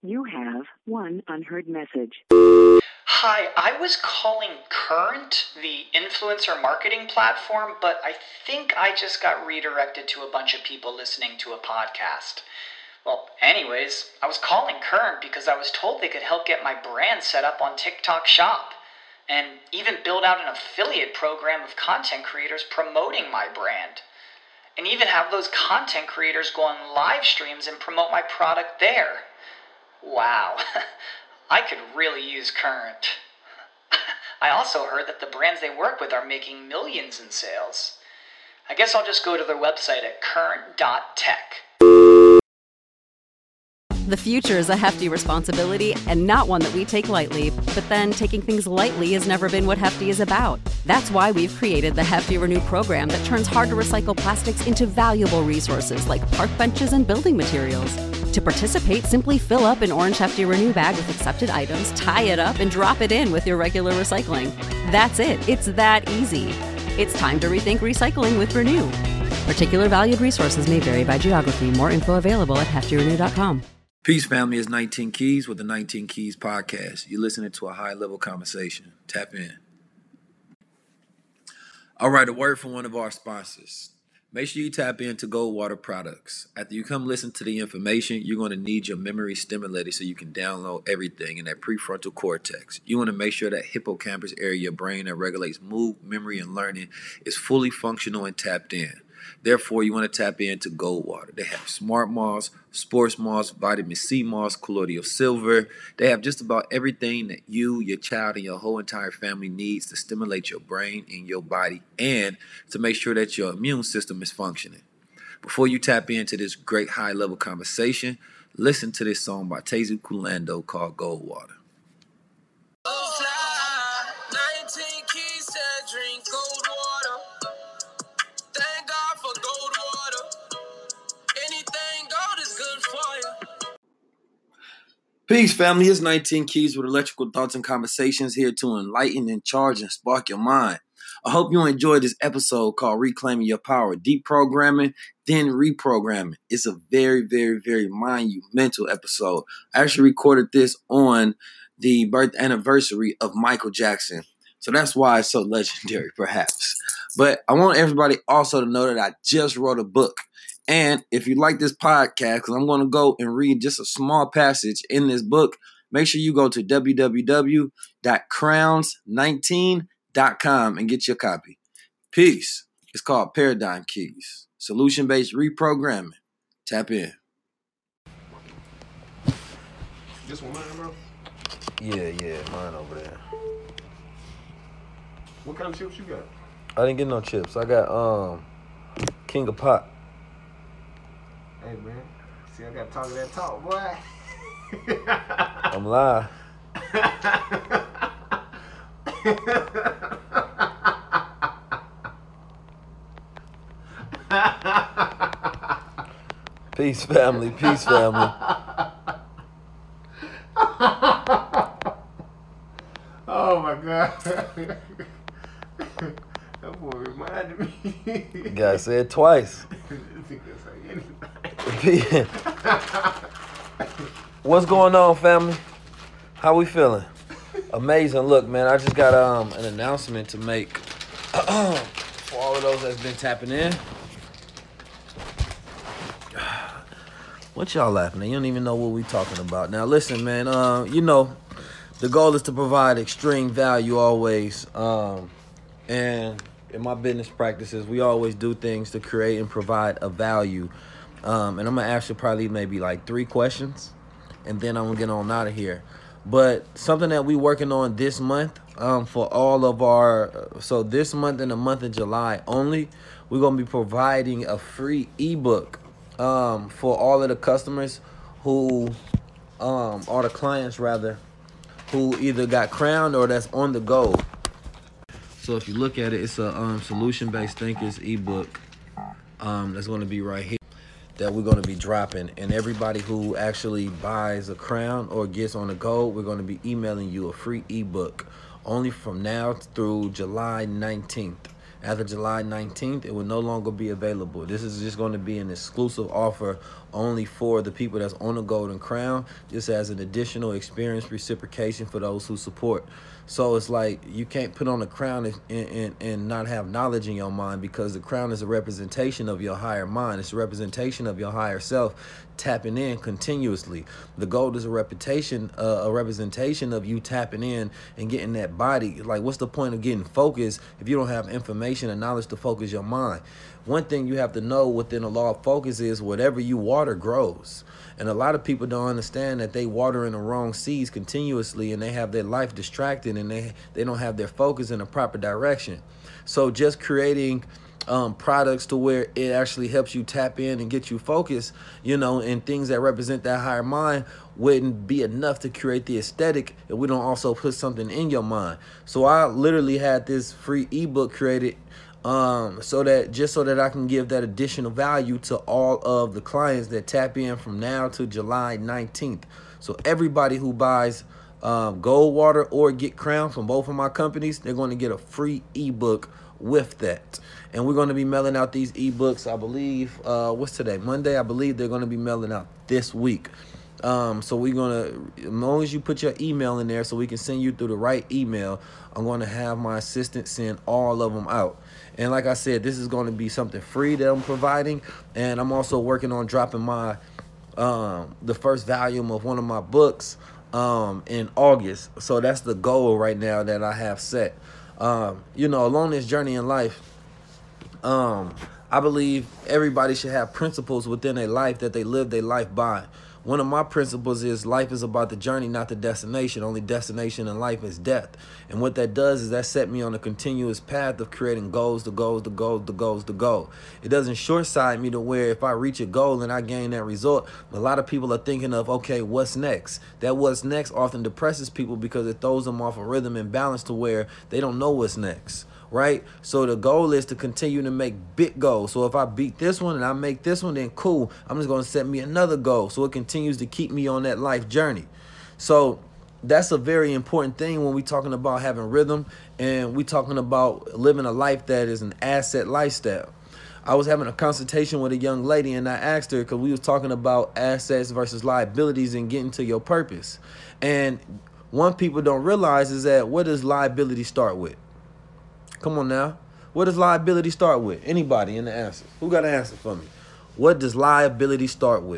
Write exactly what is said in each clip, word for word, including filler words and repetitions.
You have one unheard message. Hi, I was calling Current, the influencer marketing platform, but I think I just got redirected to a bunch of people listening to a podcast. Well, anyways, I was calling Current because I was told they could help get my brand set up on TikTok Shop, and even build out an affiliate program of content creators promoting my brand, and even have those content creators go on live streams and promote my product there. Wow, I could really use Current. I also heard that the brands they work with are making millions in sales. I guess I'll just go to their website at current dot tech. The future is a hefty responsibility and not one that we take lightly, but then taking things lightly has never been what Hefty is about. That's why we've created the Hefty Renew program that turns hard-to-recycle plastics into valuable resources like park benches and building materials. To participate, simply fill up an orange Hefty Renew bag with accepted items, tie it up, and drop it in with your regular recycling. That's it. It's that easy. It's time to rethink recycling with Renew. Particular valued resources may vary by geography. More info available at hefty renew dot com. Peace, family. It's nineteen Keys with the nineteen Keys podcast. You're listening to a high-level conversation. Tap in. All right, a word from one of our sponsors. Make sure you tap into Goldwater products. After you come listen to the information, you're going to need your memory stimulated so you can download everything in that prefrontal cortex. You want to make sure that hippocampus area of your brain that regulates mood, memory, and learning is fully functional and tapped in. Therefore, you want to tap into Goldwater. They have Smart Moss, Sports Moss, Vitamin C Moss, Colloidal Silver. They have just about everything that you, your child, and your whole entire family needs to stimulate your brain and your body and to make sure that your immune system is functioning. Before you tap into this great high-level conversation, listen to this song by Tezu Kulando called Goldwater. nineteen Keys said drink gold water. Thank God for gold water. Anything gold is good for you. Peace, family. It's nineteen Keys with electrical thoughts and conversations here to enlighten and charge and spark your mind. I hope you enjoyed this episode called Reclaiming Your Power. Deprogramming, then reprogramming. It's a very, very, very monumental episode. I actually recorded this on the birth anniversary of Michael Jackson. So that's why it's so legendary, perhaps. But I want everybody also to know that I just wrote a book. And if you like this podcast, because I'm going to go and read just a small passage in this book, make sure you go to w w w dot crowns nineteen dot com and get your copy. Peace. It's called Paradigm Keys. Solution-based reprogramming. Tap in. This one mine, bro? Yeah, yeah, mine over there. What kind of chips you got? I didn't get no chips. I got um King of Pop. Hey, man. See, I got to talk that talk, boy. I'm live. Peace, family. Peace, family. Oh, my God. That boy reminded me. You gotta say it twice. What's going on, family? How we feeling? Amazing. Look, man, I just got um an announcement to make for all of those that's been tapping in. What y'all laughing at? You don't even know what we talking about. Now, listen, man. Uh, you know, the goal is to provide extreme value always. Um, and in my business practices, we always do things to create and provide a value. Um, and I'm gonna ask you probably maybe like three questions, and then I'm gonna get on out of here. But something that we working on this month um, for all of our, so this month and the month of July only, we're gonna be providing a free ebook um, for all of the customers who, um, or the clients rather, who either got crowned or that's on the go. So if you look at it, it's a um, solution-based thinkers ebook um, that's going to be right here that we're going to be dropping. And everybody who actually buys a crown or gets on the go, we're going to be emailing you a free ebook only from now through July nineteenth. After July nineteenth, it will no longer be available. This is just going to be an exclusive offer only for the people that's on the Golden Crown, just as an additional experience reciprocation for those who support. So it's like you can't put on a crown and, and, and not have knowledge in your mind, because the crown is a representation of your higher mind. It's a representation of your higher self tapping in continuously. The gold is a reputation, uh, a representation of you tapping in and getting that body. Like, what's the point of getting focused if you don't have information and knowledge to focus your mind? One thing you have to know within the law of focus is whatever you water grows. And a lot of people don't understand that they water in the wrong seeds continuously, and they have their life distracted, and they, they don't have their focus in the proper direction. So just creating um, products to where it actually helps you tap in and get you focused, you know, and things that represent that higher mind wouldn't be enough to create the aesthetic if we don't also put something in your mind. So I literally had this free ebook created Um, so that just so that I can give that additional value to all of the clients that tap in from now to July nineteenth. So everybody who buys um, Gold Water or Get Crown from both of my companies, they're going to get a free ebook with that. And we're going to be mailing out these ebooks, I believe, uh, what's today? Monday. I believe they're going to be mailing out this week. Um, so we're going to, as long as you put your email in there so we can send you through the right email, I'm going to have my assistant send all of them out. And like I said, this is going to be something free that I'm providing. And I'm also working on dropping my, um, the first volume of one of my books, um, in August. So that's the goal right now that I have set. Um, you know, along this journey in life, um, I believe everybody should have principles within their life that they live their life by. One of my principles is life is about the journey, not the destination. Only destination in life is death. And what that does is that set me on a continuous path of creating goals, the goals, the goals, the goals, the goal. It doesn't short-sight me to where if I reach a goal and I gain that result, a lot of people are thinking of, okay, what's next? That what's next often depresses people because it throws them off a rhythm and balance to where they don't know what's next. Right? So the goal is to continue to make big goals. So if I beat this one and I make this one, then cool. I'm just going to set me another goal. So it continues to keep me on that life journey. So that's a very important thing when we're talking about having rhythm and we're talking about living a life that is an asset lifestyle. I was having a consultation with a young lady and I asked her, because we was talking about assets versus liabilities and getting to your purpose. And one people don't realize is that what does liability start with? Come on now. What does liability start with? Anybody in the answer? Who got an answer for me? What does liability start with?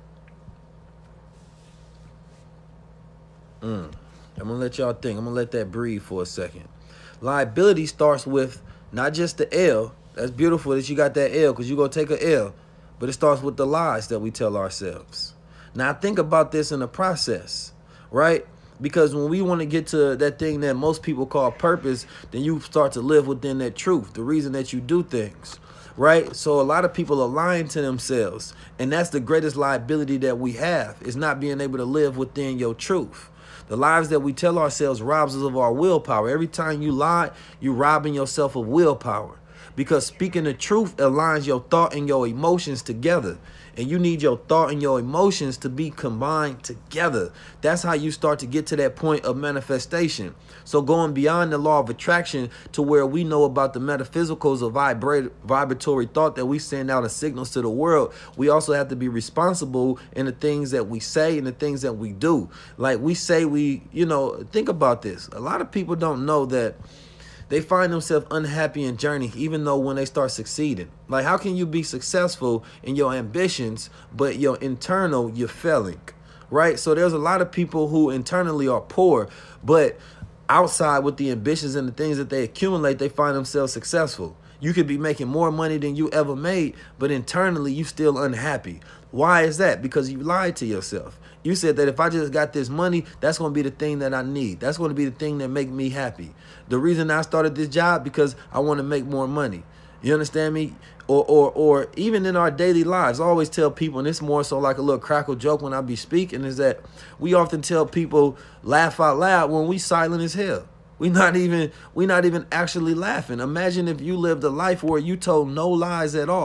Mm. I'm going to let y'all think. I'm going to let that breathe for a second. Liability starts with not just the L. That's beautiful that you got that L because you're going to take an L. But it starts with the lies that we tell ourselves. Now, think about this in the process, right? Because when we want to get to that thing that most people call purpose, then you start to live within that truth, the reason that you do things, right? So a lot of people are lying to themselves, and that's the greatest liability that we have, is not being able to live within your truth. The lies that we tell ourselves robs us of our willpower. Every time you lie, you're robbing yourself of willpower, because speaking the truth aligns your thought and your emotions together. And you need your thought and your emotions to be combined together. That's how you start to get to that point of manifestation. So going beyond the law of attraction to where we know about the metaphysicals of vibrate, vibratory thought that we send out as signals to the world, we also have to be responsible in the things that we say and the things that we do. Like we say we, you know, think about this. A lot of people don't know that they find themselves unhappy in journey, even though when they start succeeding. Like, how can you be successful in your ambitions, but your internal, you're failing, right? So there's a lot of people who internally are poor, but outside with the ambitions and the things that they accumulate, they find themselves successful. You could be making more money than you ever made, but internally you still unhappy. Why is that? Because you lied to yourself. You said that if I just got this money, that's going to be the thing that I need. That's going to be the thing that make me happy. The reason I started this job, because I want to make more money. You understand me? Or, or, or even in our daily lives, I always tell people, and it's more so like a little crackle joke when I be speaking, is that we often tell people laugh out loud when we silent as hell. We not even we not even actually laughing. Imagine if you lived a life where you told no lies at all.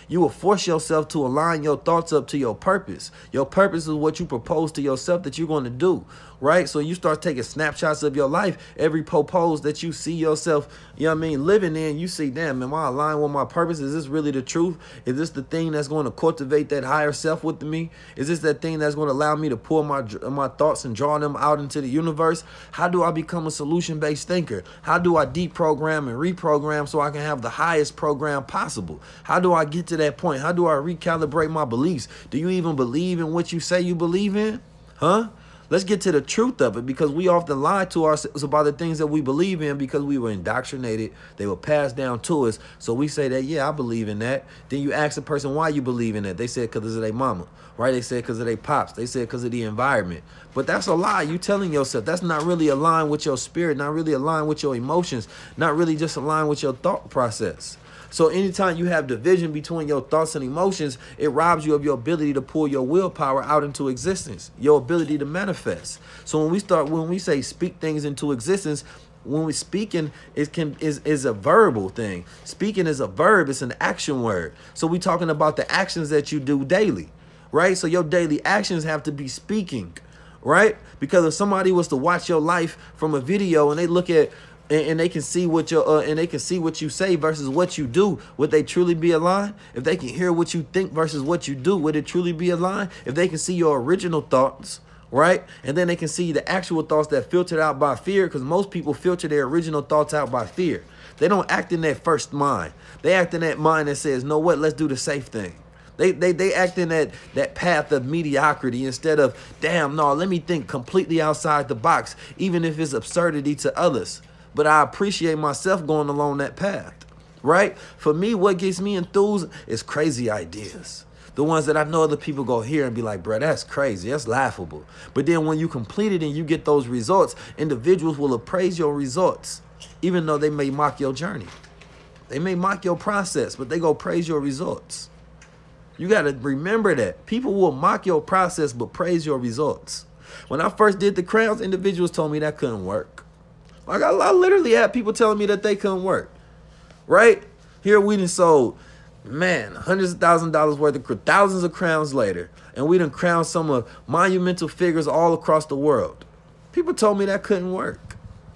You will force yourself to align your thoughts up to your purpose. Your purpose is what you propose to yourself that you're going to do, right? So you start taking snapshots of your life. Every propose that you see yourself, you know what I mean, living in, you see, damn, am I aligned with my purpose? Is this really the truth? Is this the thing that's going to cultivate that higher self within me? Is this that thing that's going to allow me to pull my my thoughts and draw them out into the universe? How do I become a solution-based thinker? How do I deprogram and reprogram so I can have the highest program possible? How do I get to that point? How do I recalibrate my beliefs? Do you even believe in what you say you believe in? Huh? Let's get to the truth of it, because we often lie to ourselves about the things that we believe in because we were indoctrinated. They were passed down to us. So we say that, yeah, I believe in that. Then you ask a person why you believe in that. They said because of their mama, right? They said because of their pops. They said because of the environment. But that's a lie. You telling yourself that's not really aligned with your spirit, not really aligned with your emotions, not really just aligned with your thought process. So anytime you have division between your thoughts and emotions, it robs you of your ability to pull your willpower out into existence, your ability to manifest. So when we start, when we say speak things into existence, when we're speaking, it can is is a verbal thing. Speaking is a verb. It's an action word. So we're talking about the actions that you do daily, right? So your daily actions have to be speaking, right? Because if somebody was to watch your life from a video and they look at And, and they can see what your uh, and they can see what you say versus what you do, would they truly be aligned? If they can hear what you think versus what you do, would it truly be aligned? If they can see your original thoughts, right? And then they can see the actual thoughts that filtered out by fear, because most people filter their original thoughts out by fear. They don't act in that first mind. They act in that mind that says, know what, let's do the safe thing. They, they they act in that, that path of mediocrity instead of, damn, no, let me think completely outside the box, even if it's absurdity to others. But I appreciate myself going along that path, right? For me, what gets me enthused is crazy ideas. The ones that I know other people go hear and be like, bro, that's crazy. That's laughable. But then when you complete it and you get those results, individuals will appraise your results, even though they may mock your journey. They may mock your process, but they go praise your results. You got to remember that. People will mock your process, but praise your results. When I first did the crowns, individuals told me that couldn't work. Like I, I literally had people telling me that they couldn't work, right? Here we done sold, man, hundreds of thousands of dollars worth of thousands of crowns later, and we done crowned some of monumental figures all across the world. People told me that couldn't work.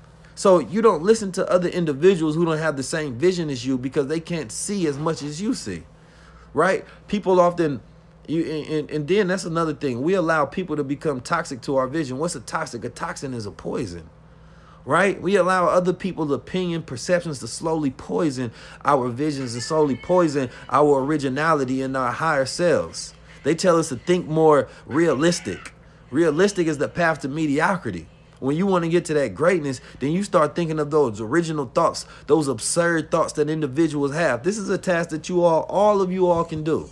So you don't listen to other individuals who don't have the same vision as you because they can't see as much as you see, right? People often, you and, and then that's another thing. We allow people to become toxic to our vision. What's a toxic? A toxin is a poison. Right? We allow other people's opinion, perceptions to slowly poison our visions and slowly poison our originality and our higher selves. They tell us to think more realistic. Realistic is the path to mediocrity. When you want to get to that greatness, then you start thinking of those original thoughts, those absurd thoughts that individuals have. This is a task that you all, all of you all can do.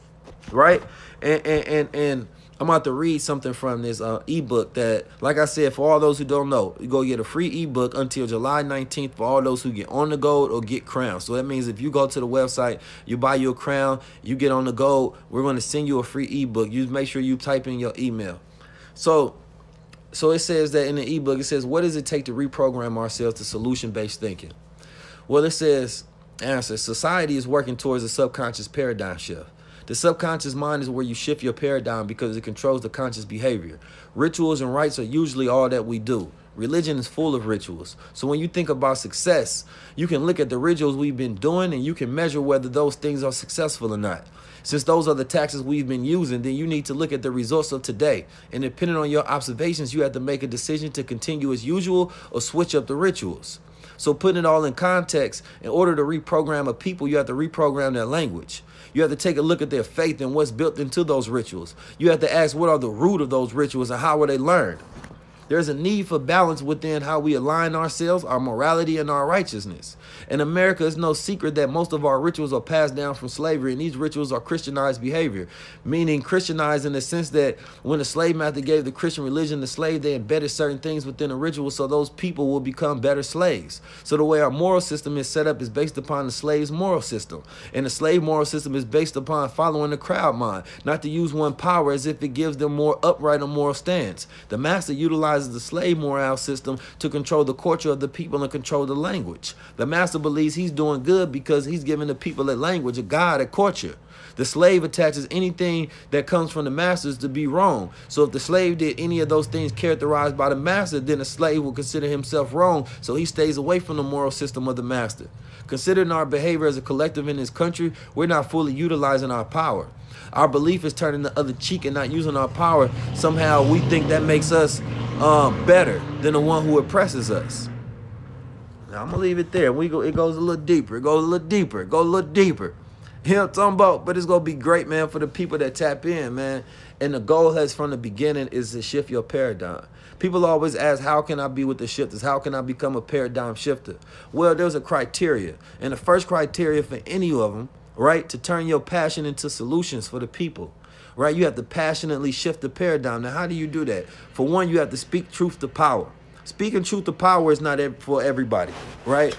Right? And, and, and, and I'm about to read something from this uh, ebook that, like I said, for all those who don't know, you go get a free ebook until July nineteenth for all those who get on the gold or get crowned. So that means if you go to the website, you buy you a crown, you get on the gold, we're going to send you a free ebook. You make sure you type in your email. So, so it says that in the ebook, it says, what does it take to reprogram ourselves to solution-based thinking? Well, it says, answer, society is working towards a subconscious paradigm shift. The subconscious mind is where you shift your paradigm because it controls the conscious behavior. Rituals and rites are usually all that we do. Religion is full of rituals. So when you think about success, you can look at the rituals we've been doing and you can measure whether those things are successful or not. Since those are the tactics we've been using, then you need to look at the results of today. And depending on your observations, you have to make a decision to continue as usual or switch up the rituals. So putting it all in context, in order to reprogram a people, you have to reprogram their language. You have to take a look at their faith and what's built into those rituals. You have to ask what are the root of those rituals and how were they learned. There's a need for balance within how we align ourselves, our morality, and our righteousness. In America, it's no secret that most of our rituals are passed down from slavery, and these rituals are Christianized behavior, meaning Christianized in the sense that when the slave master gave the Christian religion the slave, they embedded certain things within the ritual so those people will become better slaves. So the way our moral system is set up is based upon the slave's moral system, and the slave moral system is based upon following the crowd mind, not to use one power as if it gives them more upright or moral stance. The master utilizes utilizes the slave morale system to control the culture of the people and control the language. The master believes he's doing good because he's giving the people a language, a God, a culture. The slave attaches anything that comes from the masters to be wrong. So if the slave did any of those things characterized by the master, then the slave will consider himself wrong, so he stays away from the moral system of the master. Considering our behavior as a collective in this country, we're not fully utilizing our power. Our belief is turning the other cheek and not using our power. Somehow we think that makes us um, better than the one who oppresses us. Now, I'm going to leave it there. We go. It goes a little deeper. It goes a little deeper. It goes a little deeper. You know what I'm talking about? But it's going to be great, man, for the people that tap in, man. And the goal has from the beginning is to shift your paradigm. People always ask, how can I be with the shifters? How can I become a paradigm shifter? Well, there's a criteria. And the first criteria for any of them, right, to turn your passion into solutions for the people, right? You have to passionately shift the paradigm. Now, how do you do that? For one, you have to speak truth to power. Speaking truth to power is not for everybody, right?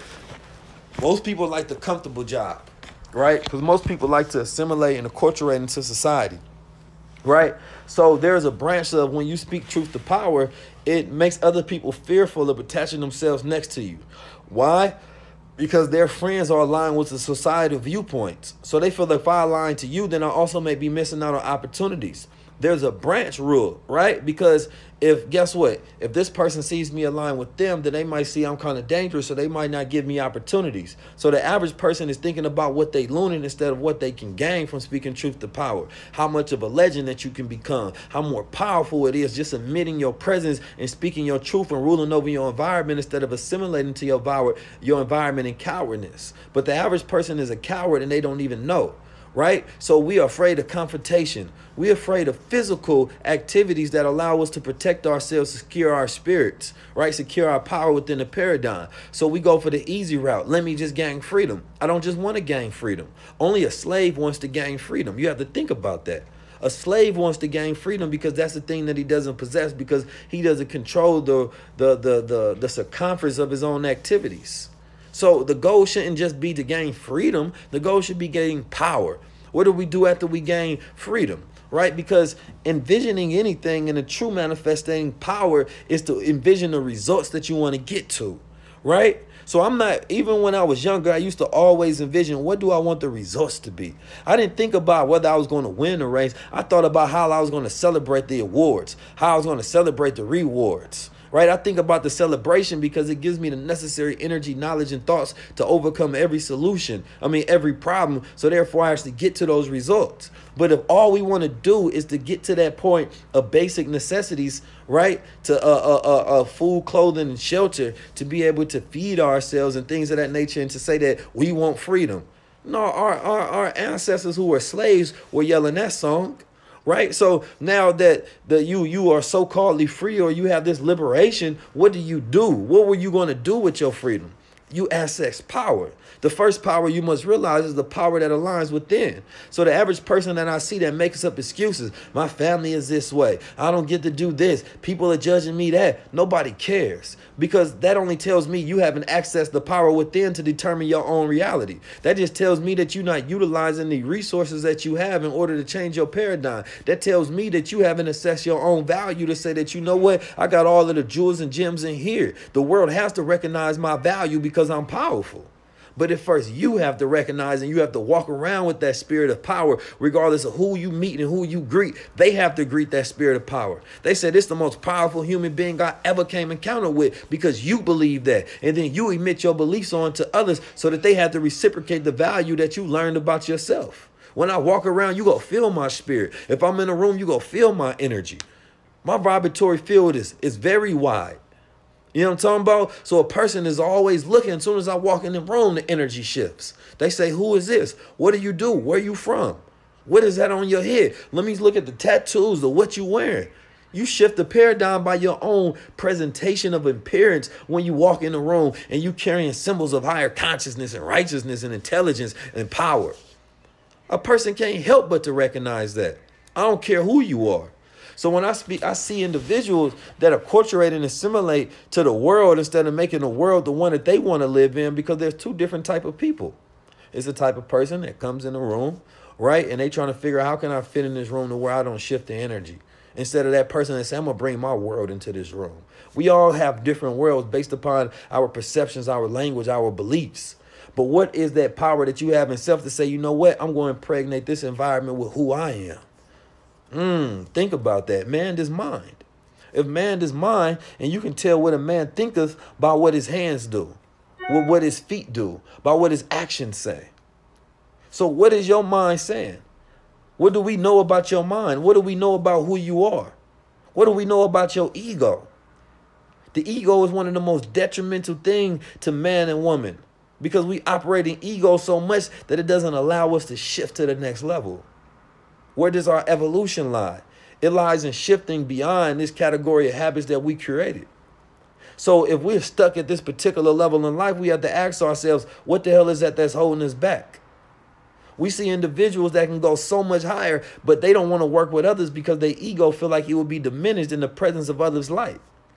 Most people like the comfortable job, right? Because most people like to assimilate and acculturate into society, right? So there's a branch of when you speak truth to power, it makes other people fearful of attaching themselves next to you. Why? Because their friends are aligned with the societal viewpoints. So they feel that if I align to you, then I also may be missing out on opportunities. There's a branch rule, right? Because if, guess what? If this person sees me aligned with them, then they might see I'm kind of dangerous, so they might not give me opportunities. So the average person is thinking about what they learning instead of what they can gain from speaking truth to power. How much of a legend that you can become. How more powerful it is just admitting your presence and speaking your truth and ruling over your environment instead of assimilating to your, your environment in cowardness. But the average person is a coward and they don't even know. Right? So we are afraid of confrontation. We're afraid of physical activities that allow us to protect ourselves, secure our spirits, right? Secure our power within the paradigm. So we go for the easy route. Let me just gain freedom. I don't just want to gain freedom. Only a slave wants to gain freedom. You have to think about that. A slave wants to gain freedom because that's the thing that he doesn't possess, because he doesn't control the the the the, the circumference of his own activities. So the goal shouldn't just be to gain freedom. The goal should be gaining power. What do we do after we gain freedom? Right? Because envisioning anything in a true manifesting power is to envision the results that you want to get to. Right? So I'm not, even when I was younger, I used to always envision, what do I want the results to be? I didn't think about whether I was going to win the race. I thought about how I was going to celebrate the awards, how I was going to celebrate the rewards. Right? I think about the celebration because it gives me the necessary energy, knowledge, and thoughts to overcome every solution. I mean, every problem. So therefore, I actually get to those results. But if all we want to do is to get to that point of basic necessities, right, to uh, uh, uh, uh, food, clothing, and shelter, to be able to feed ourselves and things of that nature, and to say that we want freedom. No, our, our, our ancestors who were slaves were yelling that song. Right? So now that the you you are so-calledly free, or you have this liberation, what do you do? What were you going to do with your freedom? You access power. The first power you must realize is the power that aligns within. So the average person that I see that makes up excuses, my family is this way, I don't get to do this, people are judging me that, nobody cares. Because that only tells me you haven't accessed the power within to determine your own reality. That just tells me that you're not utilizing the resources that you have in order to change your paradigm. That tells me that you haven't assessed your own value to say that, you know what, I got all of the jewels and gems in here. The world has to recognize my value because I'm powerful. But at first you have to recognize, and you have to walk around with that spirit of power, regardless of who you meet and who you greet. They have to greet that spirit of power. They said it's the most powerful human being I ever came encounter with, because you believe that. And then you emit your beliefs on to others so that they have to reciprocate the value that you learned about yourself. When I walk around, you go feel my spirit. If I'm in a room, you go feel my energy. My vibratory field is, is very wide. You know what I'm talking about? So a person is always looking. As soon as I walk in the room, the energy shifts. They say, who is this? What do you do? Where you from? What is that on your head? Let me look at the tattoos or what you wearing. You shift the paradigm by your own presentation of appearance when you walk in the room and you carrying symbols of higher consciousness and righteousness and intelligence and power. A person can't help but to recognize that. I don't care who you are. So when I speak, I see individuals that acculturate and assimilate to the world instead of making the world the one that they want to live in, because there's two different type of people. It's the type of person that comes in the room, right? And they trying to figure out, how can I fit in this room to where I don't shift the energy? instead of that person that say, I'm going to bring my world into this room. We all have different worlds based upon our perceptions, our language, our beliefs. But what is that power that you have in self to say, you know what, I'm going to impregnate this environment with who I am? Mm, think about that. Man is mind. If man is mind, and you can tell what a man thinketh by what his hands do, with what his feet do, by what his actions say. So what is your mind saying? What do we know about your mind? What do we know about who you are? What do we know about your ego? The ego is one of the most detrimental things to man and woman, because we operate in ego so much that it doesn't allow us to shift to the next level. Where does our evolution lie? It lies in shifting beyond this category of habits that we created. So if we're stuck at this particular level in life, we have to ask ourselves, what the hell is that that's holding us back? We see individuals that can go so much higher, but they don't want to work with others because their ego feel like it will be diminished in the presence of others' light.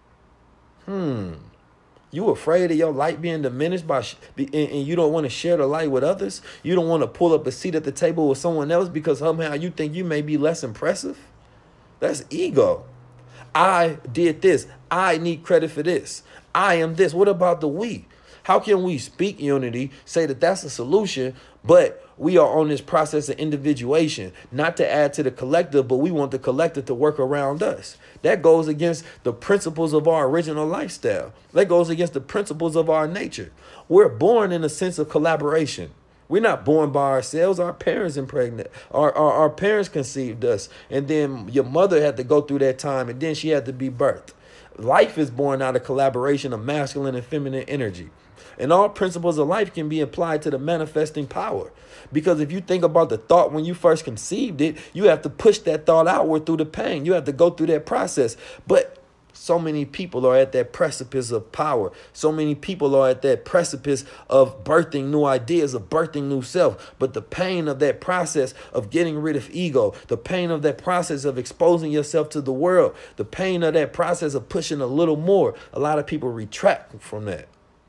Hmm. You afraid of your light being diminished by, sh- and, and you don't want to share the light with others? You don't want to pull up a seat at the table with someone else because somehow you think you may be less impressive? That's ego. I did this. I need credit for this. I am this. What about the we? How can we speak unity, say that that's a solution, but we are on this process of individuation, not to add to the collective, but we want the collective to work around us. That goes against the principles of our original lifestyle. That goes against the principles of our nature. We're born in a sense of collaboration. We're not born by ourselves. Our parents impregnate. Our, our, our parents conceived us. And then your mother had to go through that time, and then she had to be birthed. Life is born out of collaboration of masculine and feminine energy. And all principles of life can be applied to the manifesting power. Because if you think about the thought when you first conceived it, you have to push that thought outward through the pain. You have to go through that process. But so many people are at that precipice of power. So many people are at that precipice of birthing new ideas, of birthing new self. But the pain of that process of getting rid of ego, the pain of that process of exposing yourself to the world, the pain of that process of pushing a little more, a lot of people retract from that.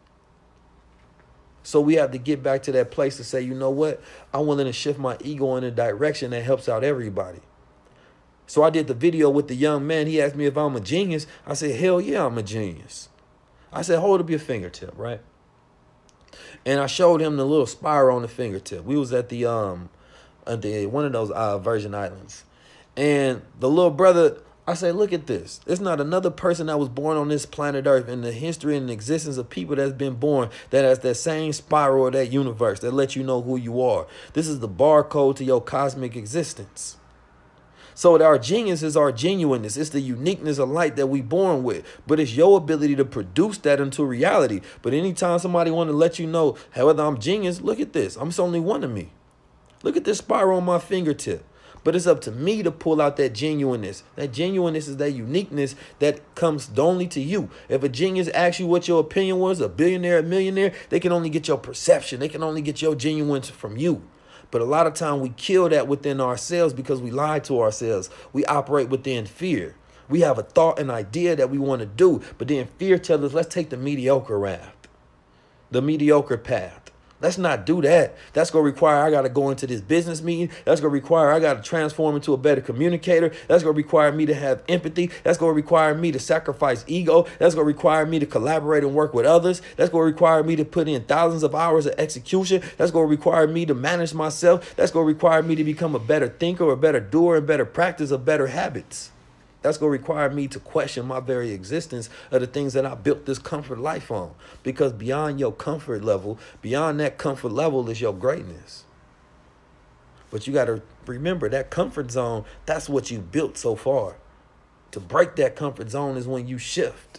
So we have to get back to that place to say, you know what? I'm willing to shift my ego in a direction that helps out everybody. So I did the video with the young man. He asked me if I'm a genius. I said, hell yeah, I'm a genius. I said, hold up your fingertip, right? And I showed him the little spiral on the fingertip. We was at the um at the one of those uh, Virgin Islands. And the little brother, I say, look at this. There's not another person that was born on this planet Earth in the history and existence of people that's been born that has that same spiral of that universe that lets you know who you are. This is the barcode to your cosmic existence. So our genius is our genuineness. It's the uniqueness of light that we born with. But it's your ability to produce that into reality. But anytime somebody want to let you know, hey, whether I'm genius, look at this. I'm just only one of me. Look at this spiral on my fingertip. But it's up to me to pull out that genuineness. That genuineness is that uniqueness that comes only to you. If a genius asks you what your opinion was, a billionaire, a millionaire, they can only get your perception. They can only get your genuineness from you. But a lot of time we kill that within ourselves because we lie to ourselves. We operate within fear. We have a thought, an idea that we want to do, but then fear tells us, let's take the mediocre route, the mediocre path. Let's not do that. That's going to require I got to go into this business meeting. That's going to require I got to transform into a better communicator. That's going to require me to have empathy. That's going to require me to sacrifice ego. That's going to require me to collaborate and work with others. That's going to require me to put in thousands of hours of execution. That's going to require me to manage myself. That's going to require me to become a better thinker, a better doer, and better practice of better habits. That's going to require me to question my very existence of the things that I built this comfort life on. Because beyond your comfort level, beyond that comfort level is your greatness. But you got to remember that comfort zone, that's what you built so far. To break that comfort zone is when you shift.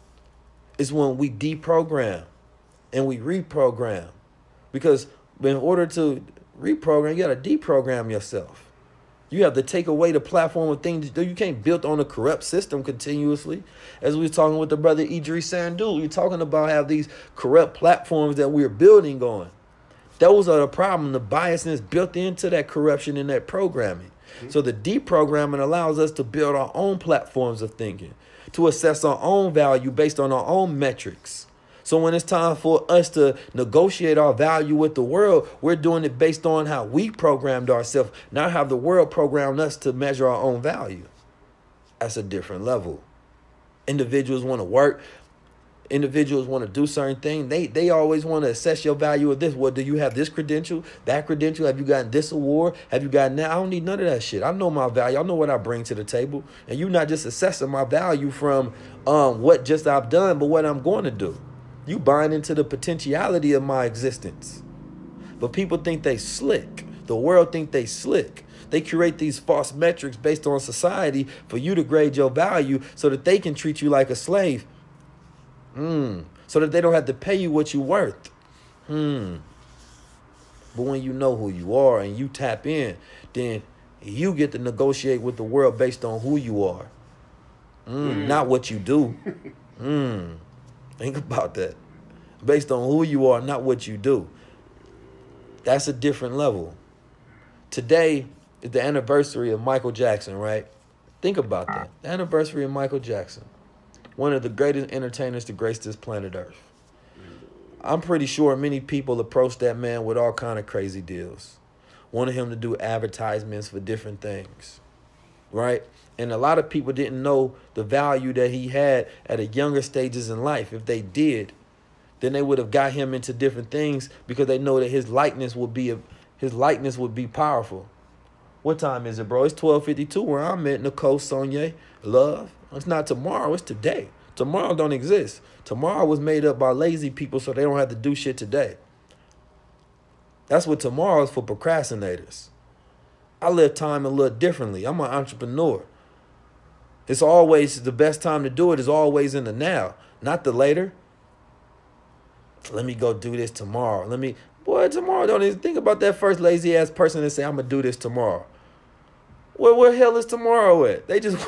It's when we deprogram and we reprogram. Because in order to reprogram, you got to deprogram yourself. You have to take away the platform of things. You can't build on a corrupt system continuously. As we were talking with the brother Idris Sandul, we're talking about how these corrupt platforms that we're building on. Those are the problem. The biasness built into that corruption in that programming. Mm-hmm. So the deprogramming allows us to build our own platforms of thinking, to assess our own value based on our own metrics. So when it's time for us to negotiate our value with the world, we're doing it based on how we programmed ourselves, not how the world programmed us to measure our own value. That's a different level. Individuals want to work. Individuals want to do certain things. They they always want to assess your value of this. What, do you have this credential, that credential? Have you gotten this award? Have you gotten that? I don't need none of that shit. I know my value. I know what I bring to the table. And you're not just assessing my value from um what just I've done, but what I'm going to do. You buying into the potentiality of my existence. But people think they slick. The world think they slick. They create these false metrics based on society for you to grade your value so that they can treat you like a slave. Mm. So that they don't have to pay you what you're worth. Hmm. But when you know who you are and you tap in, then you get to negotiate with the world based on who you are. Mm. Mm. Not what you do. mm. Think about that. Based on who you are, not what you do. That's a different level. Today is the anniversary of Michael Jackson, right? Think about that. The anniversary of Michael Jackson. One of the greatest entertainers to grace this planet Earth. I'm pretty sure many people approached that man with all kind of crazy deals. Wanted him to do advertisements for different things, right? And a lot of people didn't know the value that he had at a younger stages in life. If they did, then they would have got him into different things because they know that his likeness would be a, his likeness would be powerful. What time is it, bro? It's twelve fifty-two where I'm at. Nicole, Sonia, Love. It's not tomorrow. It's today. Tomorrow don't exist. Tomorrow was made up by lazy people so they don't have to do shit today. That's what tomorrow is for, procrastinators. I live time a little differently. I'm an entrepreneur. It's always the best time to do it is always in the now, not the later. Let me go do this tomorrow. Let me, boy, tomorrow don't even think about that first lazy ass person that say, I'm going to do this tomorrow. Well, where the hell is tomorrow at? They just,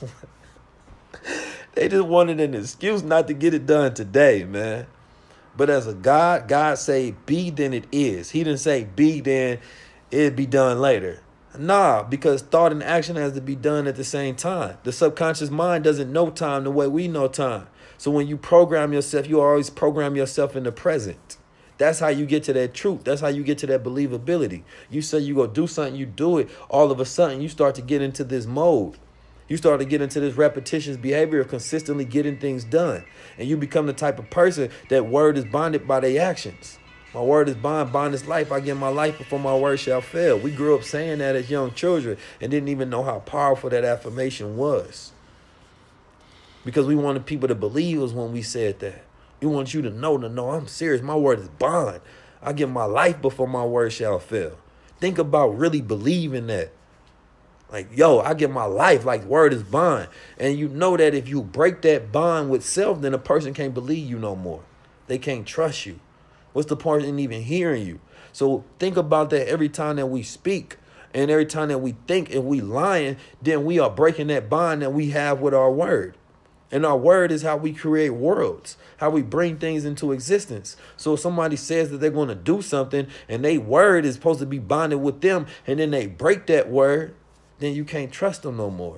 they just wanted an excuse not to get it done today, man. But as a God, God say, be, then it is. He didn't say, be, then it'd be done later. Nah, because thought and action has to be done at the same time. The subconscious mind doesn't know time the way we know time. So when you program yourself, you always program yourself in the present. That's how you get to that truth. That's how you get to that believability. You say you go do something, you do it. All of a sudden, you start to get into this mode. You start to get into this repetitious behavior of consistently getting things done. And you become the type of person that word is bonded by their actions. My word is bond, bond is life. I give my life before my word shall fail. We grew up saying that as young children and didn't even know how powerful that affirmation was. Because we wanted people to believe us when we said that. We want you to know, to know I'm serious. My word is bond. I give my life before my word shall fail. Think about really believing that. Like, yo, I give my life like word is bond. And you know that if you break that bond with self, then a person can't believe you no more. They can't trust you. What's the point in even hearing you? So think about that every time that we speak and every time that we think and we lying, then we are breaking that bond that we have with our word. And our word is how we create worlds, how we bring things into existence. So if somebody says that they're going to do something and their word is supposed to be bonded with them and then they break that word, then you can't trust them no more.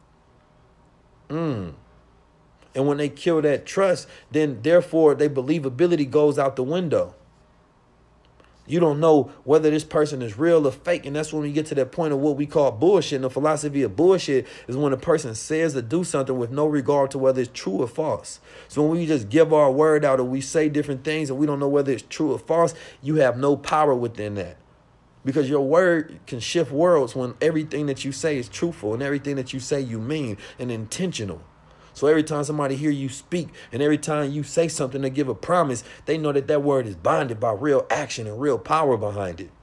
Mm. And when they kill that trust, then therefore their believability goes out the window. You don't know whether this person is real or fake. And that's when we get to that point of what we call bullshit. And the philosophy of bullshit is when a person says or do something with no regard to whether it's true or false. So when we just give our word out or we say different things and we don't know whether it's true or false, you have no power within that. Because your word can shift worlds when everything that you say is truthful and everything that you say you mean and intentional. So every time somebody hear you speak and every time you say something to give a promise, they know that that word is bonded by real action and real power behind it.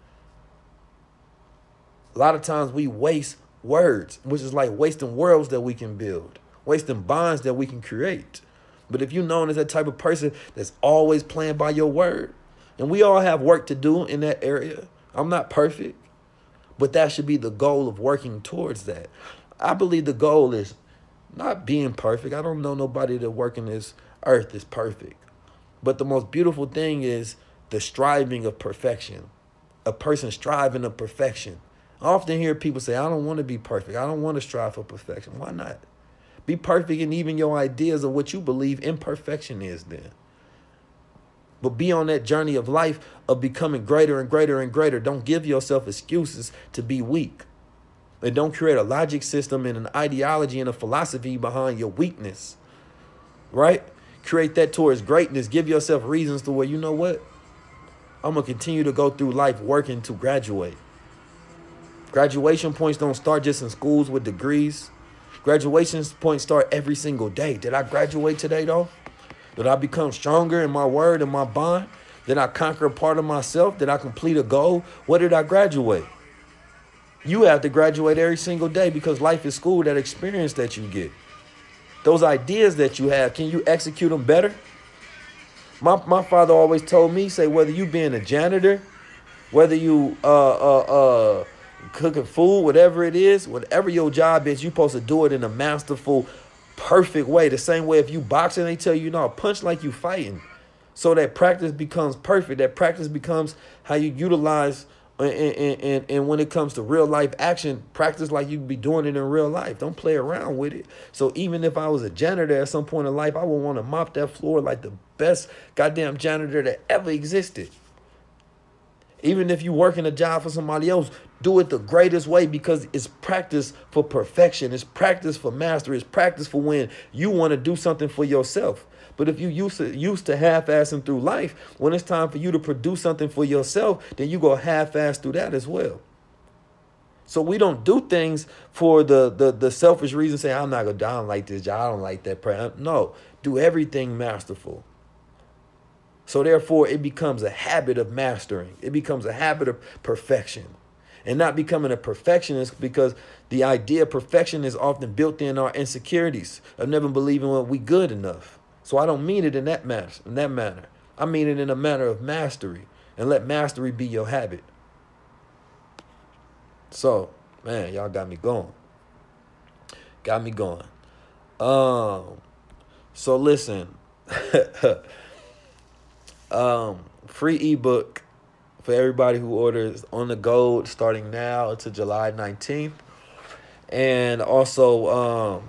A lot of times we waste words, which is like wasting worlds that we can build, wasting bonds that we can create. But if you're known as that type of person that's always playing by your word, and we all have work to do in that area. I'm not perfect, but that should be the goal of working towards that. I believe the goal is not being perfect. I don't know nobody that working this earth is perfect. But the most beautiful thing is the striving of perfection. A person striving of perfection. I often hear people say, I don't want to be perfect. I don't want to strive for perfection. Why not? Be perfect in even your ideas of what you believe imperfection is then. But be on that journey of life of becoming greater and greater and greater. Don't give yourself excuses to be weak. And don't create a logic system and an ideology and a philosophy behind your weakness, right? Create that towards greatness. Give yourself reasons to where, you know what? I'm going to continue to go through life working to graduate. Graduation points don't start just in schools with degrees. Graduation points start every single day. Did I graduate today, though? Did I become stronger in my word and my bond? Did I conquer a part of myself? Did I complete a goal? What did I graduate? You have to graduate every single day because life is school, that experience that you get. Those ideas that you have, can you execute them better? My my father always told me, say, whether you being a janitor, whether you uh uh uh cooking food, whatever it is, whatever your job is, you're supposed to do it in a masterful, perfect way. The same way if you boxing, they tell you, you know, punch like you fighting. So that practice becomes perfect. That practice becomes how you utilize, and, and, and, and when it comes to real life action, practice like you be doing it in real life. Don't play around with it. So even if I was a janitor at some point in life, I would want to mop that floor like the best goddamn janitor that ever existed. Even if you working a job for somebody else, do it the greatest way because it's practice for perfection. It's practice for mastery. It's practice for when you want to do something for yourself. But if you used to, used to half-assing through life, when it's time for you to produce something for yourself, then you go half-ass through that as well. So we don't do things for the, the, the selfish reason, saying, I'm not going to, I don't like this job, I don't like that. No, do everything masterful. So therefore, it becomes a habit of mastering. It becomes a habit of perfection. And not becoming a perfectionist, because the idea of perfection is often built in our insecurities of never believing when we good enough. So I don't mean it in that manner, in that manner. I mean it in a manner of mastery, and let mastery be your habit. So, man, y'all got me going. Got me going. Um, so listen. Um, free ebook for everybody who orders on the gold starting now to July nineteenth. And also um,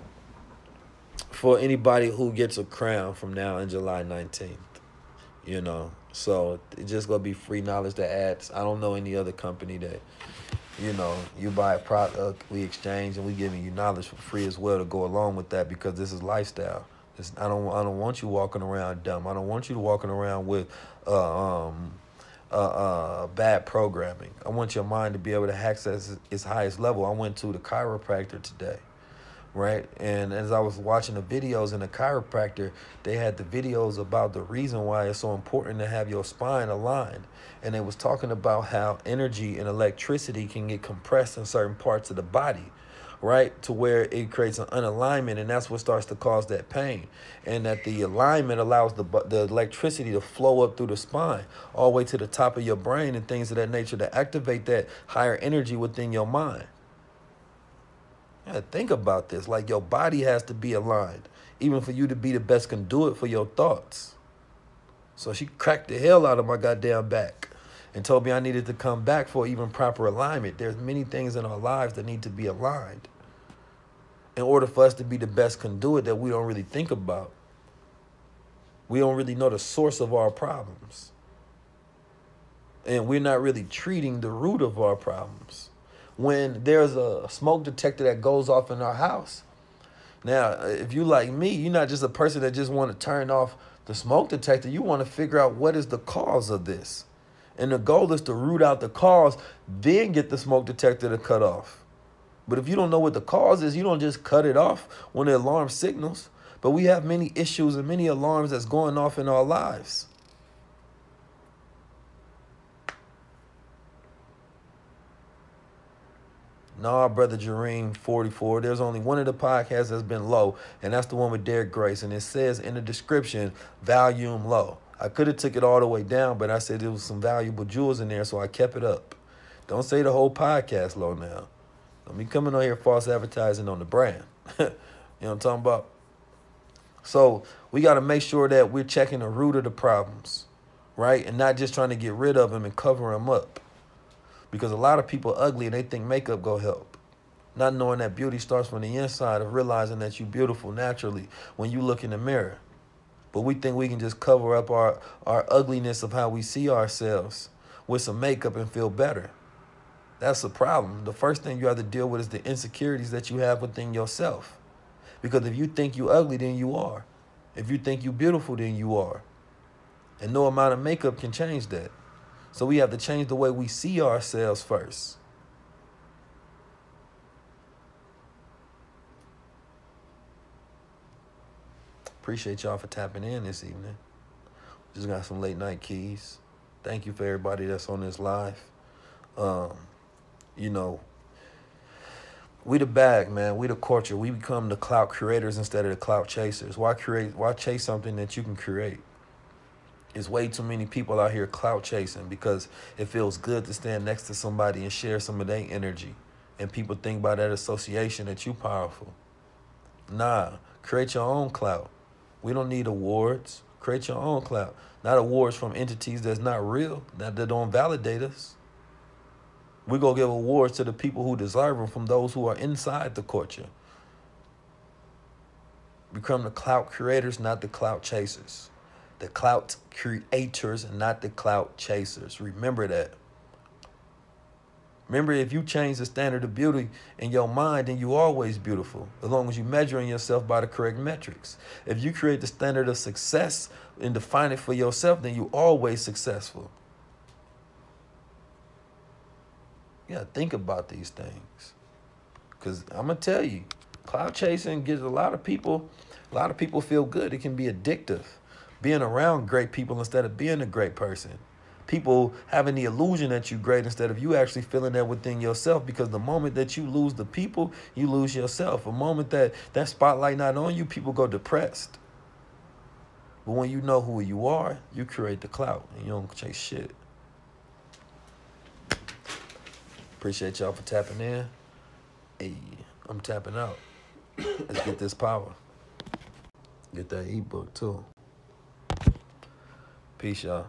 for anybody who gets a crown from now in July nineteenth. You know, so it's just going to be free knowledge that adds. I don't know any other company that, you know, you buy a product, we exchange, and we giving you knowledge for free as well to go along with that, because this is lifestyle. It's, I don't. I don't want you walking around dumb. I don't want you walking around with uh, um, uh, uh, bad programming. I want your mind to be able to access its highest level. I went to the chiropractor today, right? And as I was watching the videos in the chiropractor, they had the videos about the reason why it's so important to have your spine aligned. And they was talking about how energy and electricity can get compressed in certain parts of the body, right, to where it creates an unalignment, and that's what starts to cause that pain. And that the alignment allows the the electricity to flow up through the spine all the way to the top of your brain and things of that nature to activate that higher energy within your mind. Yeah, think about this. Like, your body has to be aligned, even for you to be the best conduit for your thoughts. So she cracked the hell out of my goddamn back and told me I needed to come back for even proper alignment. There's many things in our lives that need to be aligned in order for us to be the best conduit that we don't really think about. We don't really know the source of our problems. And we're not really treating the root of our problems. When there's a smoke detector that goes off in our house. Now, if you like me, you're not just a person that just want to turn off the smoke detector. You want to figure out what is the cause of this. And the goal is to root out the cause, then get the smoke detector to cut off. But if you don't know what the cause is, you don't just cut it off when the alarm signals. But we have many issues and many alarms that's going off in our lives. No, brother Jareem, forty-four. There's only one of the podcasts that's been low, and that's the one with Derek Grace. And it says in the description, volume low. I could have took it all the way down, but I said there was some valuable jewels in there, so I kept it up. Don't say the whole podcast low now. Don't be coming on here false advertising on the brand. You know what I'm talking about? So we got to make sure that we're checking the root of the problems, right? And not just trying to get rid of them and cover them up. Because a lot of people are ugly and they think makeup go help. Not knowing that beauty starts from the inside, of realizing that you're beautiful naturally when you look in the mirror. But we think we can just cover up our, our ugliness of how we see ourselves with some makeup and feel better. That's the problem. The first thing you have to deal with is the insecurities that you have within yourself. Because if you think you ugly, then you are. If you think you beautiful, then you are. And no amount of makeup can change that. So we have to change the way we see ourselves first. Appreciate y'all for tapping in this evening. Just got some late night keys. Thank you for everybody that's on this live. Um, you know, we the bag, man. We the culture. We become the clout creators instead of the clout chasers. Why create? Why chase something that you can create? There's way too many people out here clout chasing because it feels good to stand next to somebody and share some of their energy. And people think by that association that you powerful. Nah, create your own clout. We don't need awards. Create your own clout. Not awards from entities that's not real, that, that don't validate us. We're going to give awards to the people who deserve them from those who are inside the culture. Become the clout creators, not the clout chasers. The clout creators and not the clout chasers. Remember that. Remember, if you change the standard of beauty in your mind, then you're always beautiful, as long as you're measuring yourself by the correct metrics. If you create the standard of success and define it for yourself, then you're always successful. You gotta think about these things. Because I'm going to tell you, clout chasing gives a lot of people, a lot of people feel good. It can be addictive. Being around great people instead of being a great person. People having the illusion that you're great instead of you actually feeling that within yourself, because the moment that you lose the people, you lose yourself. A moment that that spotlight not on you, people go depressed. But when you know who you are, you create the clout and you don't chase shit. Appreciate y'all for tapping in. Hey, I'm tapping out. Let's get this power. Get that ebook too. Peace, y'all.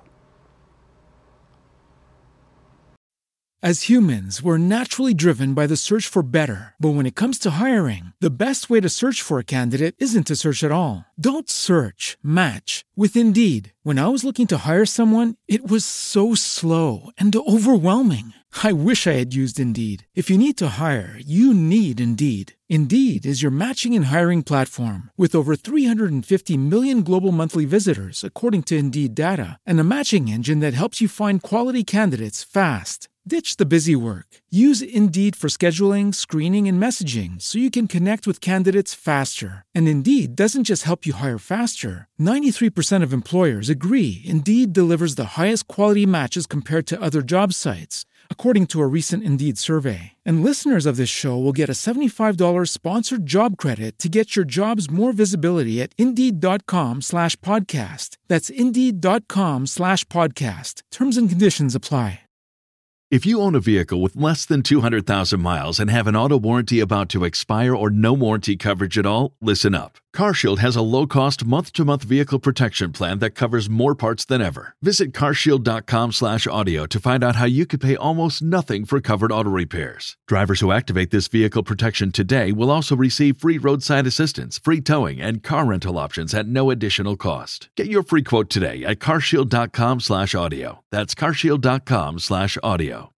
As humans, we're naturally driven by the search for better. But when it comes to hiring, the best way to search for a candidate isn't to search at all. Don't search, match with Indeed. When I was looking to hire someone, it was so slow and overwhelming. I wish I had used Indeed. If you need to hire, you need Indeed. Indeed is your matching and hiring platform with over three hundred fifty million global monthly visitors, according to Indeed data, and a matching engine that helps you find quality candidates fast. Ditch the busy work. Use Indeed for scheduling, screening, and messaging so you can connect with candidates faster. And Indeed doesn't just help you hire faster. ninety-three percent of employers agree Indeed delivers the highest quality matches compared to other job sites, according to a recent Indeed survey. And listeners of this show will get a seventy-five dollars sponsored job credit to get your jobs more visibility at Indeed.com slash podcast. That's Indeed.com slash podcast. Terms and conditions apply. If you own a vehicle with less than two hundred thousand miles and have an auto warranty about to expire or no warranty coverage at all, listen up. CarShield has a low-cost month-to-month vehicle protection plan that covers more parts than ever. Visit carshield.com slash audio to find out how you could pay almost nothing for covered auto repairs. Drivers who activate this vehicle protection today will also receive free roadside assistance, free towing, and car rental options at no additional cost. Get your free quote today at carshield.com slash audio. That's carshield.com slash audio.